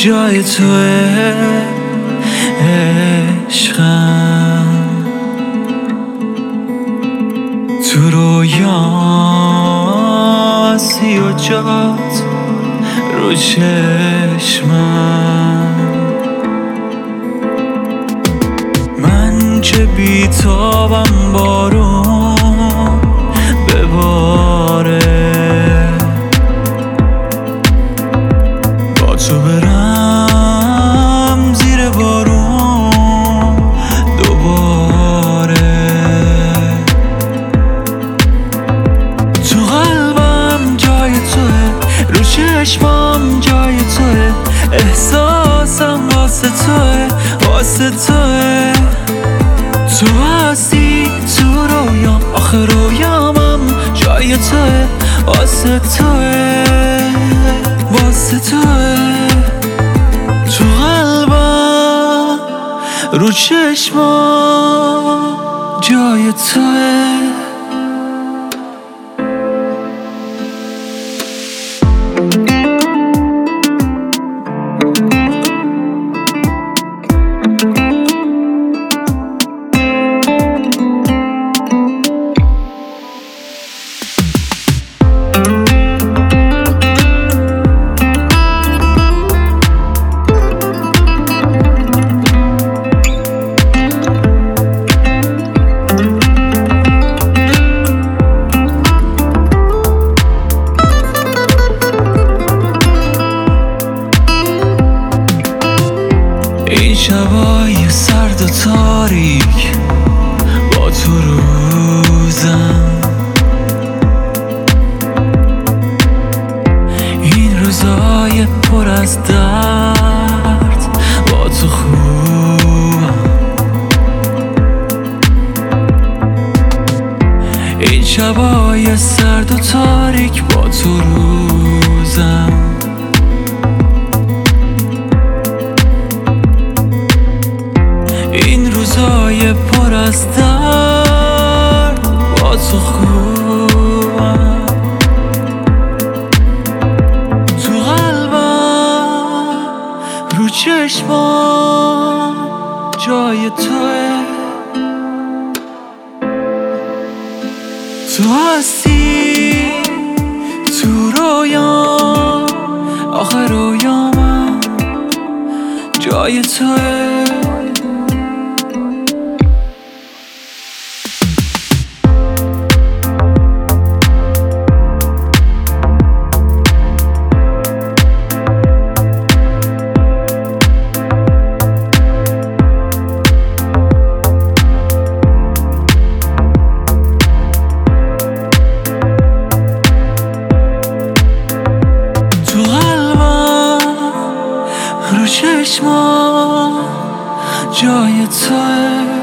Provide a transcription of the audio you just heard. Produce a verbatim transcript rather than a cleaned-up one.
جای توه عشقم، تو رویام هستی و جات رو چشمم. من که بیتابم بارون بباره، با تو برم زیر بارون دوباره. تو قلبم جای توه، رو چشمام جای توه، احساسم واسه توه واسه توه. تو هستی تو رویام، آخه رویامم جای توه واسه توه واسه توه. تو قلبم رو چشمام جای توه. این شبای سرد و تاریک با تو روزم، این روزای پر از درد با تو خوبم. این شبای سرد و تاریک با تو روزم، این روزای پر از درد با تو خوبم. تو قلبم رو چشمام جای توه. تو هستی تو رویام، آخه رویامم جای توه. رو چشمام جای توه.